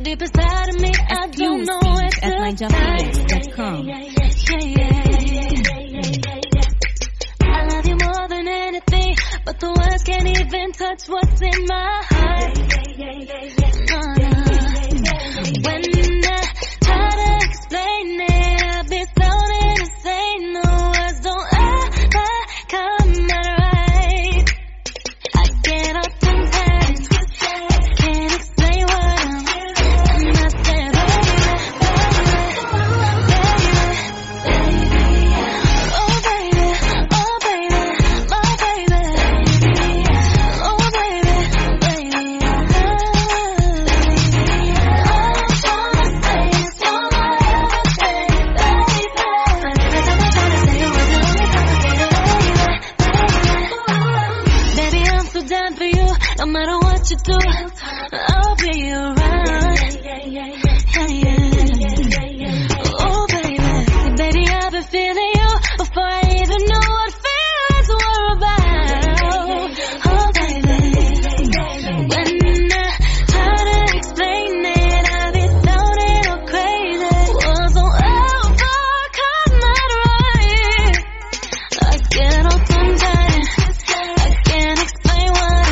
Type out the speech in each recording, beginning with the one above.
deep inside of me, I don't know where to at ninjaphoenix.com. I love you more than anything, but the words can't even touch what's in my heart. When I try to explain it, I've been sounding insane. The words don't ever come out right. I get up sometimes, I can't explain what I'm and I say, no matter what you do, I'll be around. Oh, baby, baby, I've been feeling you before I even knew what feelings were about. Oh, baby, when I try to explain it, I've been sounding all crazy. Words don't ever come out right. I get all tongue-tied, I can't explain what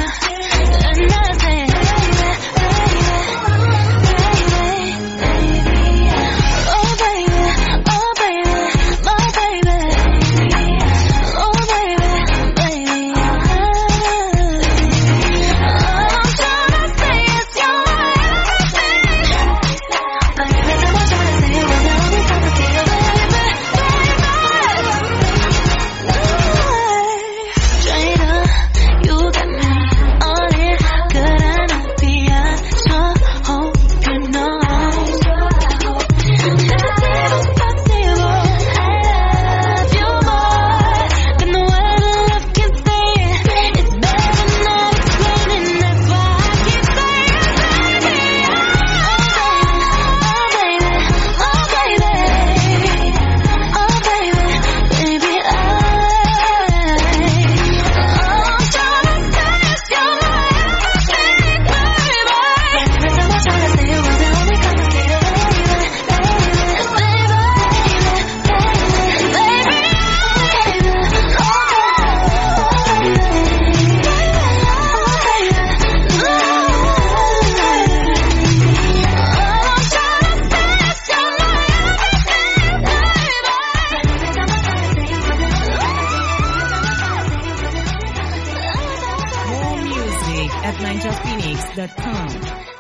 at ninjaphoenix.com.